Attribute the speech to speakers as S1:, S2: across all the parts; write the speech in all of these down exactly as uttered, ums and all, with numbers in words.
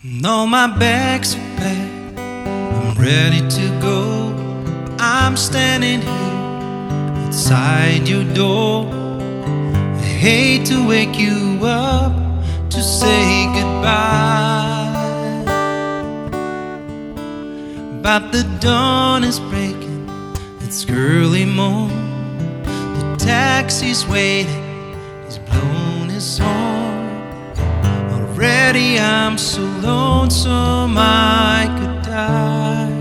S1: No, my bags are packed, I'm ready to go. I'm standing here outside your door. I hate to wake you up to say goodbye, but the dawn is breaking, it's early morn. The taxi's waiting, he's blown his horn. Already I'm so lonesome I could die.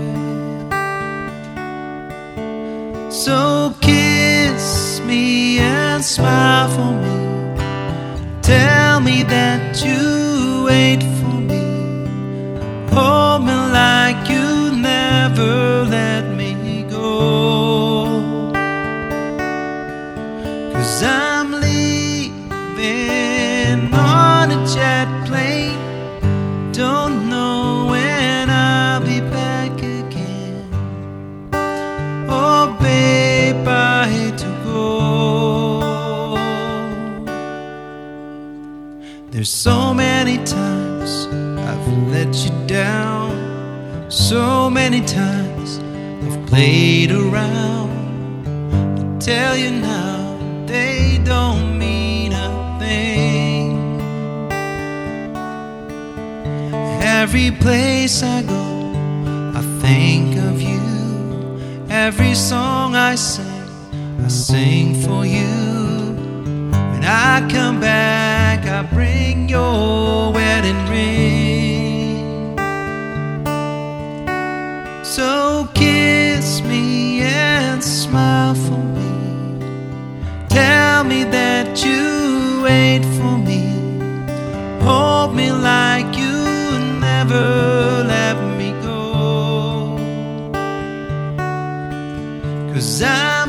S1: So kiss me and smile for me. Tell me that you wait for me. Hold me like you never let me go. 'Cause I'm leaving on a jet plane. Don't know when I'll be back again. Oh babe, I hate to go. There's so many times I've let you down. So many times I've played around. I tell you now, they don't mean a thing. Every place I go, I think of you. Every song I sing, I sing for you. When I come back, I bring your wedding ring. So kiss me and smile for me. Tell me that you wait for me. Hold me like you never let me go. 'Cause I